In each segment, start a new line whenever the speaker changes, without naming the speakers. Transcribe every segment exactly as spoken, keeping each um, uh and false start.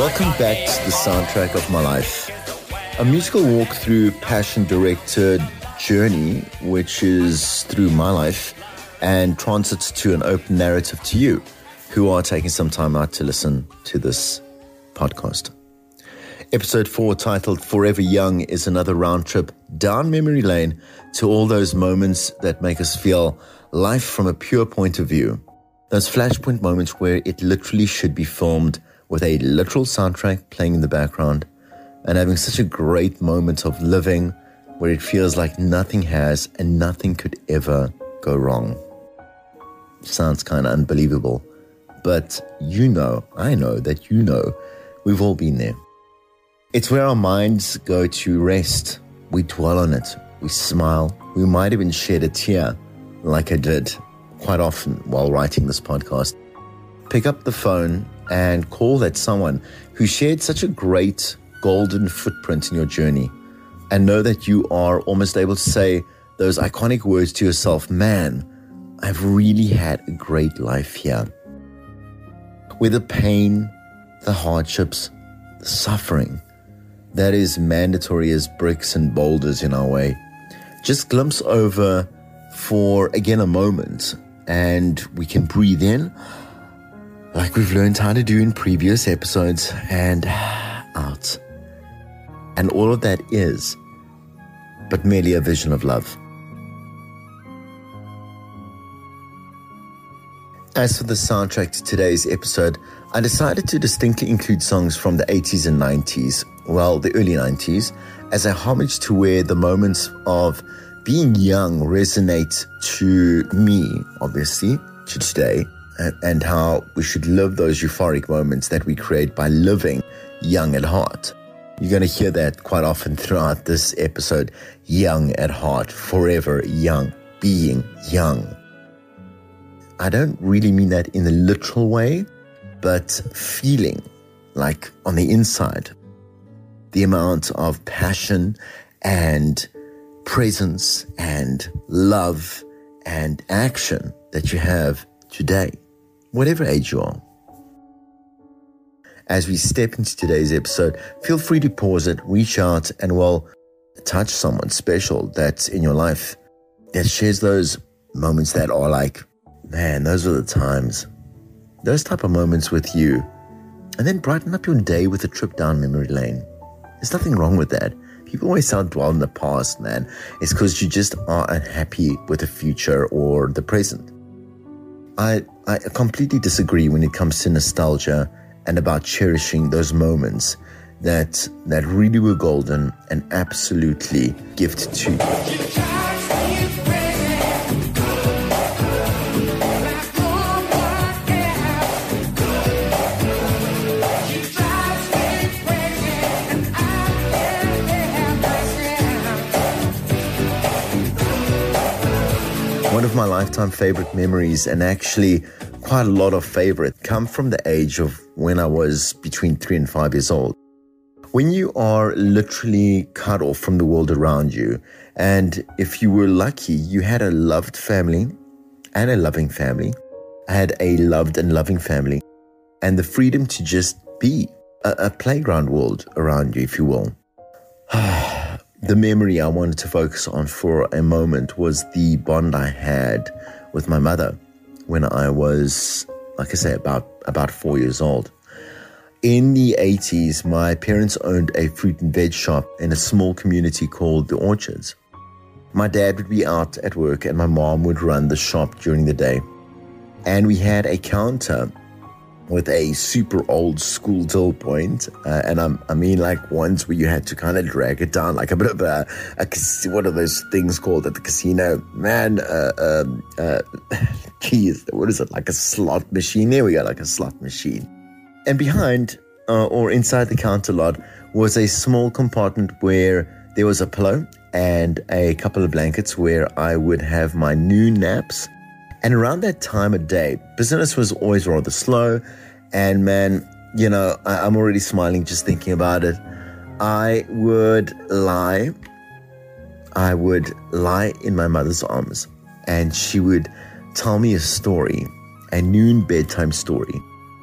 Welcome back to the soundtrack of my life. A musical walk through passion-directed journey, which is through my life, and transits to an open narrative to you, who are taking some time out to listen to this podcast. Episode four, titled Forever Young, is another round trip down memory lane to all those moments that make us feel life from a pure point of view. Those flashpoint moments where it literally should be filmed with a literal soundtrack playing in the background and having such a great moment of living where it feels like nothing has and nothing could ever go wrong. Sounds kind of unbelievable, but you know, I know that you know, we've all been there. It's where our minds go to rest. We dwell on it. We smile. We might even shed a tear like I did quite often while writing this podcast. Pick up the phone and call that someone who shared such a great golden footprint in your journey, and know that you are almost able to say those iconic words to yourself, man, I've really had a great life here. Where the pain, the hardships, the suffering, that is mandatory as bricks and boulders in our way, just glimpse over for, again, a moment, and we can breathe in like we've learned how to do in previous episodes, and out. And all of that is but merely a vision of love. As for the soundtrack to today's episode, I decided to distinctly include songs from the eighties and nineties, well, the early nineties, as a homage to where the moments of being young resonate to me, obviously, to today, and how we should live those euphoric moments that we create by living young at heart. You're going to hear that quite often throughout this episode. Young at heart, forever young, being young. I don't really mean that in the literal way, but feeling like on the inside, the amount of passion and presence and love and action that you have today, whatever age you are. As we step into today's episode, feel free to pause it, reach out, and well, touch someone special that's in your life that shares those moments that are like, man, those are the times. Those type of moments with you. And then brighten up your day with a trip down memory lane. There's nothing wrong with that. People always sound dwell in the past, man. It's because you just are unhappy with the future or the present. I, I completely disagree when it comes to nostalgia and about cherishing those moments that that really were golden and absolutely gift to you. One of my lifetime favorite memories, and actually quite a lot of favorite, come from the age of when I was between three and five years old. When you are literally cut off from the world around you, and if you were lucky, you had a loved family and a loving family. I had a loved and loving family, and the freedom to just be a, a playground world around you, if you will. The memory I wanted to focus on for a moment was the bond I had with my mother when I was, like I say, about, about four years old. In the eighties, my parents owned a fruit and veg shop in a small community called The Orchards. My dad would be out at work and my mom would run the shop during the day. And we had a counter with a super old school till point, uh, and I'm, I mean like ones where you had to kind of drag it down, like a bit of a, a what are those things called at the casino? Man, uh, um, uh, geez, what is it? Like a slot machine? There we go, like a slot machine. And behind, uh, or inside the counter lot, was a small compartment where there was a pillow and a couple of blankets where I would have my noon naps. And around that time of day, business was always rather slow. And man, you know, I, I'm already smiling just thinking about it. I would lie. I would lie in my mother's arms and she would tell me a story, a noon bedtime story.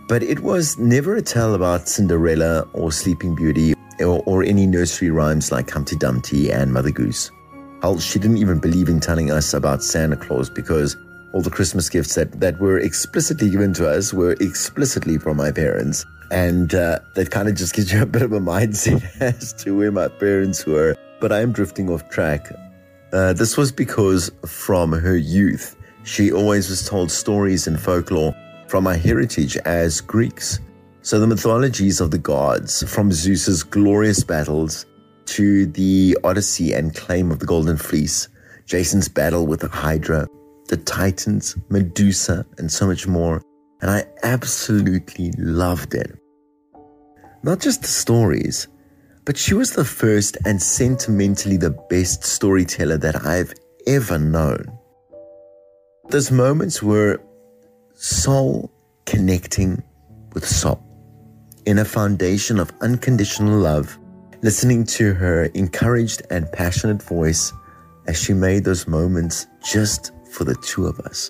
But it was never a tale about Cinderella or Sleeping Beauty or, or any nursery rhymes like Humpty Dumpty and Mother Goose. Hell, she didn't even believe in telling us about Santa Claus because all the Christmas gifts that, that were explicitly given to us were explicitly from my parents. And uh, that kind of just gives you a bit of a mindset as to where my parents were. But I am drifting off track. Uh, this was because from her youth, she always was told stories and folklore from our heritage as Greeks. So the mythologies of the gods, from Zeus's glorious battles to the Odyssey and claim of the Golden Fleece, Jason's battle with the Hydra, the Titans, Medusa, and so much more. And I absolutely loved it. Not just the stories, but she was the first and sentimentally the best storyteller that I've ever known. Those moments were soul connecting with soul in a foundation of unconditional love, listening to her encouraged and passionate voice as she made those moments just for the two of us.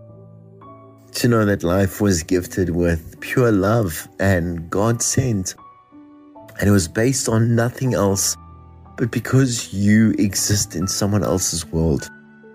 To know that life was gifted with pure love and God sent, and it was based on nothing else but because you exist in someone else's world.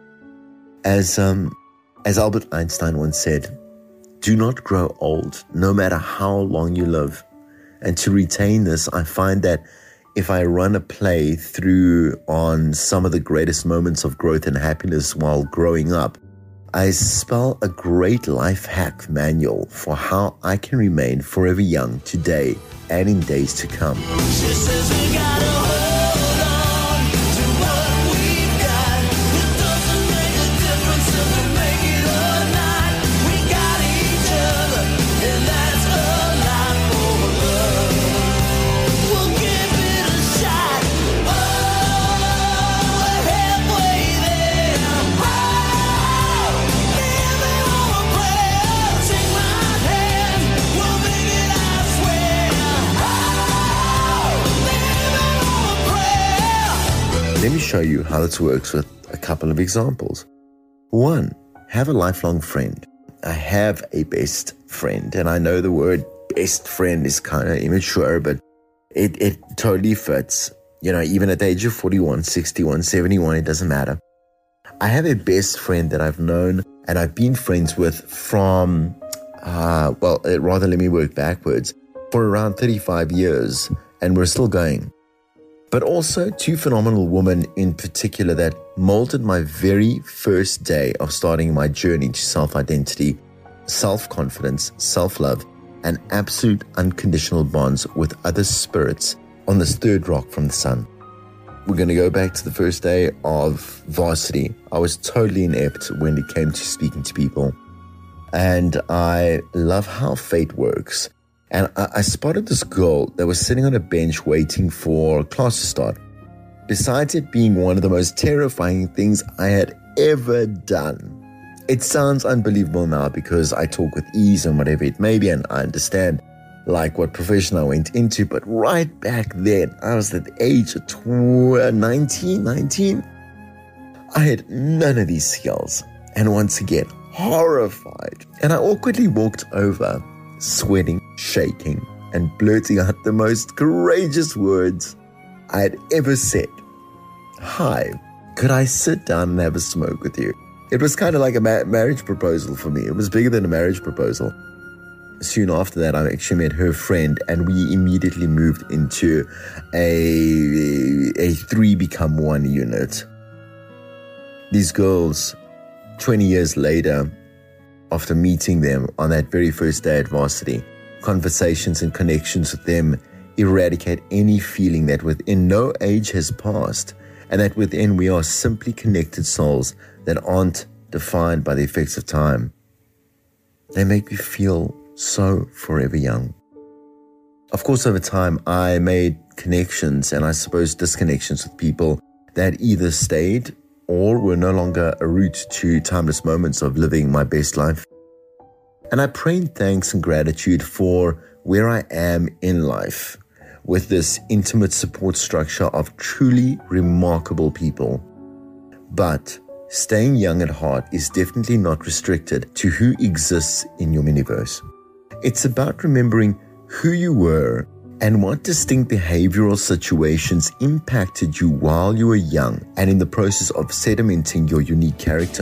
As um as Albert Einstein once said, do not grow old, no matter how long you live. And to retain this, I find that if I run a play through on some of the greatest moments of growth and happiness while growing up, I spell a great life hack manual for how I can remain forever young today and in days to come. She says we gotta hold on to what we've got. It doesn't make a difference if we make it or not. We got each other, and that's a lot for love. We'll give it a shot. Oh, we're halfway there. Oh, living on a prayer. Take my hand, we'll make it, I swear. Let me show you how this works with a couple of examples. One, have a lifelong friend. I have a best friend, and I know the word best friend is kind of immature, but it, it totally fits. You know, even at the age of forty-one, sixty-one, seventy-one, it doesn't matter. I have a best friend that I've known and I've been friends with from, uh, well, rather let me work backwards, for around thirty-five years, and we're still going. But also two phenomenal women in particular that molded my very first day of starting my journey to self-identity, self-confidence, self-love, and absolute unconditional bonds with other spirits on this third rock from the sun. We're going to go back to the first day of varsity. I was totally inept when it came to speaking to people. And I love how fate works. And I, I spotted this girl that was sitting on a bench waiting for class to start. Besides it being one of the most terrifying things I had ever done. It sounds unbelievable now because I talk with ease and whatever it may be, and I understand like what profession I went into. But right back then, I was at the age of nineteen, nineteen. I had none of these skills. And once again, horrified. And I awkwardly walked over, sweating, shaking, and blurting out the most courageous words I had ever said. Hi, could I sit down and have a smoke with you? It was kind of like a ma- marriage proposal for me. It was bigger than a marriage proposal. Soon after that, I actually met her friend, and we immediately moved into a, a three become one unit. These girls, twenty years later, after meeting them on that very first day at varsity, conversations and connections with them eradicate any feeling that within no age has passed, and that within we are simply connected souls that aren't defined by the effects of time. They make me feel so forever young. Of course, over time, I made connections and I suppose disconnections with people that either stayed or were no longer a route to timeless moments of living my best life. And I pray in thanks and gratitude for where I am in life with this intimate support structure of truly remarkable people. But staying young at heart is definitely not restricted to who exists in your universe. It's about remembering who you were and what distinct behavioral situations impacted you while you were young and in the process of sedimenting your unique character.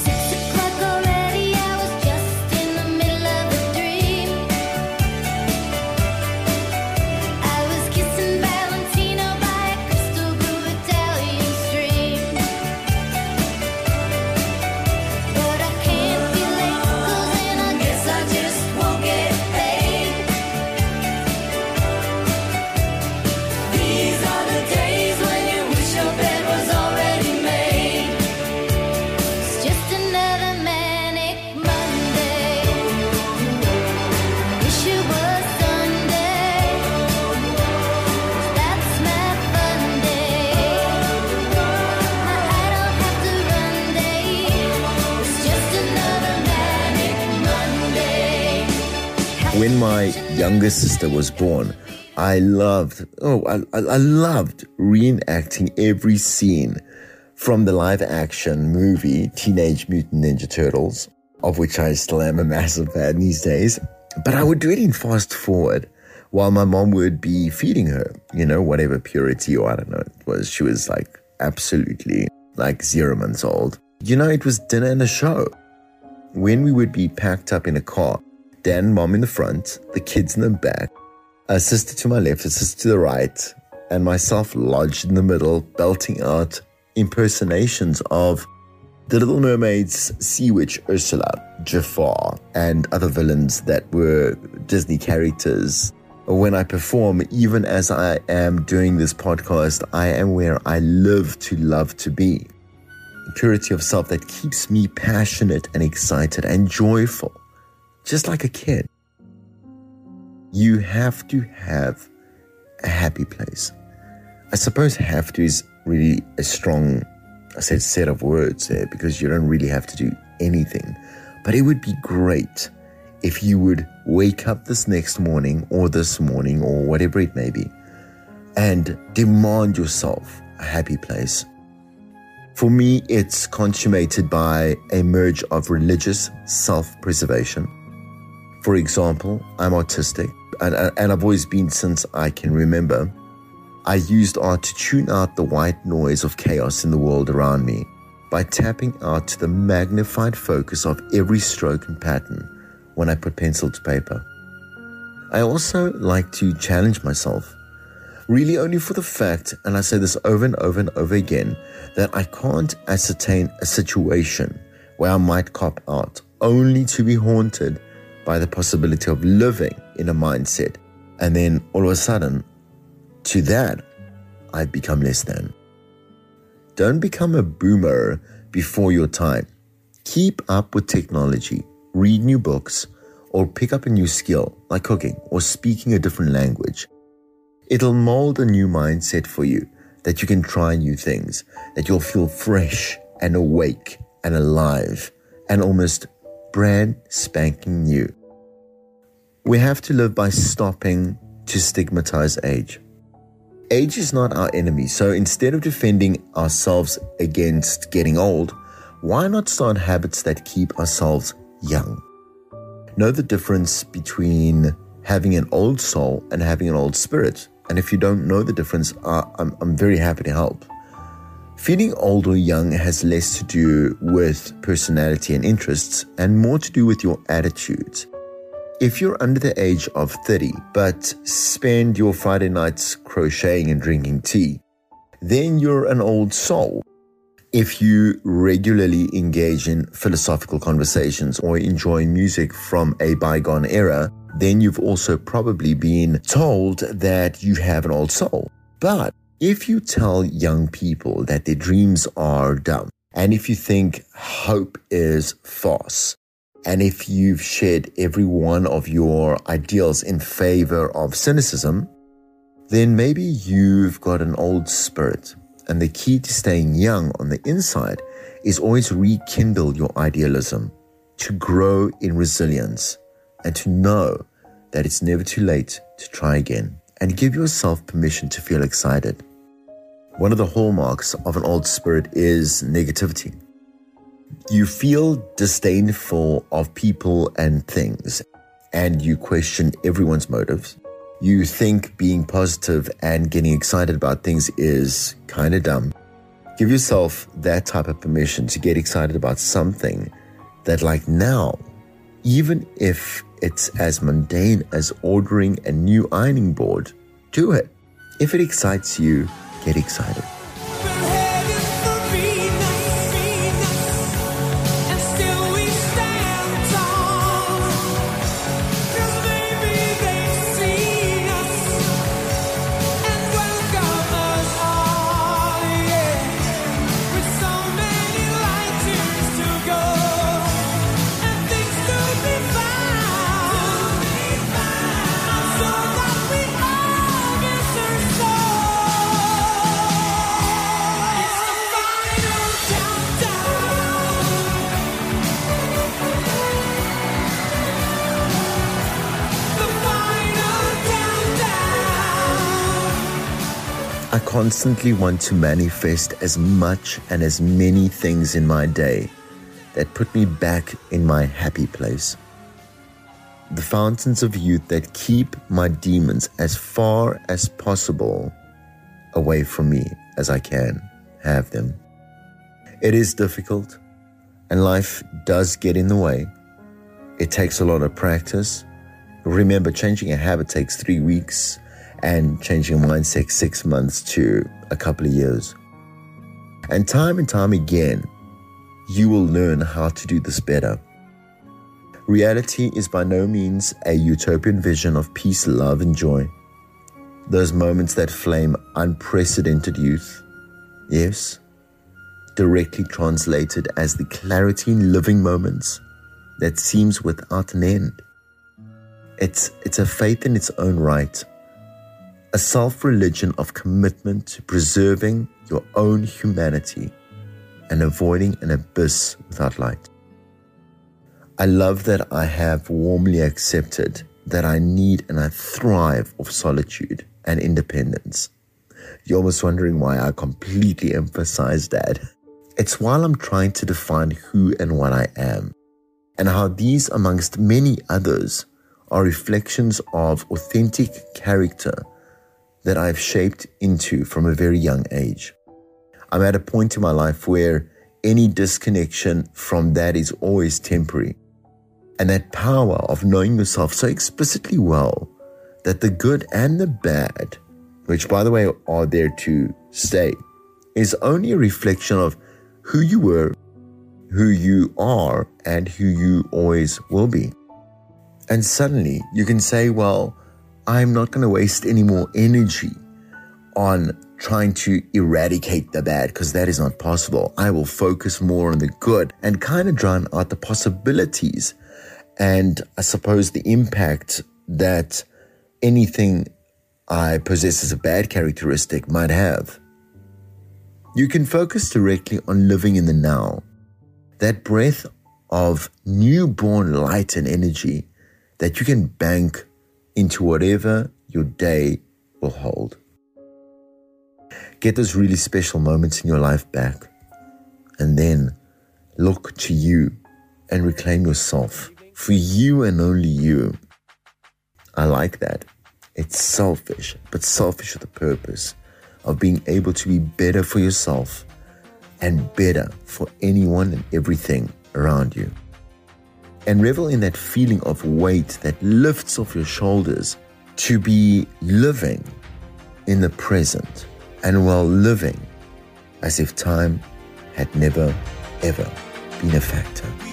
When my younger sister was born, I loved, oh, I, I loved reenacting every scene from the live action movie Teenage Mutant Ninja Turtles, of which I still am a massive fan these days. But I would do it in fast forward while my mom would be feeding her, you know, whatever purity or I don't know it was. She was like absolutely like zero months old. You know, it was dinner and a show. When we would be packed up in a car, Dad and Mom in the front, the kids in the back, a sister to my left, a sister to the right, and myself lodged in the middle, belting out impersonations of the Little Mermaid's sea witch Ursula, Jafar, and other villains that were Disney characters. When I perform, even as I am doing this podcast, I am where I live to love to be. Purity of self that keeps me passionate and excited and joyful. Just like a kid. You have to have a happy place. I suppose have to is really a strong, I said, set of words there because you don't really have to do anything. But it would be great if you would wake up this next morning or this morning or whatever it may be and demand yourself a happy place. For me, it's consummated by a merge of religious self-preservation. For example, I'm autistic, and, and I've always been since I can remember. I used art to tune out the white noise of chaos in the world around me by tapping out to the magnified focus of every stroke and pattern when I put pencil to paper. I also like to challenge myself, really only for the fact, and I say this over and over and over again, that I can't ascertain a situation where I might cop out only to be haunted by the possibility of living in a mindset. And then all of a sudden, to that, I've become less than. Don't become a boomer before your time. Keep up with technology, read new books, or pick up a new skill like cooking or speaking a different language. It'll mold a new mindset for you that you can try new things, that you'll feel fresh and awake and alive and almost brand spanking new. We have to live by stopping to stigmatize age. Age is not our enemy, so instead of defending ourselves against getting old, why not start habits that keep ourselves young? Know the difference between having an old soul and having an old spirit. And if you don't know the difference, uh, I'm, I'm very happy to help. Feeling old or young has less to do with personality and interests and more to do with your attitudes. If you're under the age of thirty, but spend your Friday nights crocheting and drinking tea, then you're an old soul. If you regularly engage in philosophical conversations or enjoy music from a bygone era, then you've also probably been told that you have an old soul. But if you tell young people that their dreams are dumb, and if you think hope is false, and if you've shed every one of your ideals in favor of cynicism, then maybe you've got an old spirit. And the key to staying young on the inside is always rekindle your idealism, to grow in resilience, and to know that it's never too late to try again, and give yourself permission to feel excited. One of the hallmarks of an old spirit is negativity. You feel disdainful of people and things. and you question everyone's motives. You think being positive and getting excited about things is kind of dumb. Give yourself that type of permission to get excited about something that, like now, even if it's as mundane as ordering a new ironing board, do it. If it excites you, get excited. I constantly want to manifest as much and as many things in my day that put me back in my happy place. The fountains of youth that keep my demons as far as possible away from me as I can have them. It is difficult, and life does get in the way. It takes a lot of practice. Remember, changing a habit takes three weeks. And changing a mindset six months to a couple of years. And time and time again, you will learn how to do this better. Reality is by no means a utopian vision of peace, love, and joy. Those moments that flame unprecedented youth, yes, directly translated as the clarity in living moments that seems without an end. It's, it's a faith in its own right. A self-religion of commitment to preserving your own humanity and avoiding an abyss without light. I love that I have warmly accepted that I need and I thrive of solitude and independence. You're almost wondering why I completely emphasize that. It's while I'm trying to define who and what I am, and how these, amongst many others, are reflections of authentic character that I've shaped into from a very young age. I'm at a point in my life where any disconnection from that is always temporary. And that power of knowing yourself so explicitly well that the good and the bad, which by the way are there to stay, is only a reflection of who you were, who you are, and who you always will be. And suddenly you can say, well, I'm not going to waste any more energy on trying to eradicate the bad, because that is not possible. I will focus more on the good and kind of drown out the possibilities and I suppose the impact that anything I possess as a bad characteristic might have. You can focus directly on living in the now, that breath of newborn light and energy that you can bank into whatever your day will hold. Get those really special moments in your life back, and then look to you and reclaim yourself for you and only you. I like that. It's selfish, but selfish with a purpose of being able to be better for yourself and better for anyone and everything around you. And revel in that feeling of weight that lifts off your shoulders to be living in the present and while living as if time had never, ever been a factor.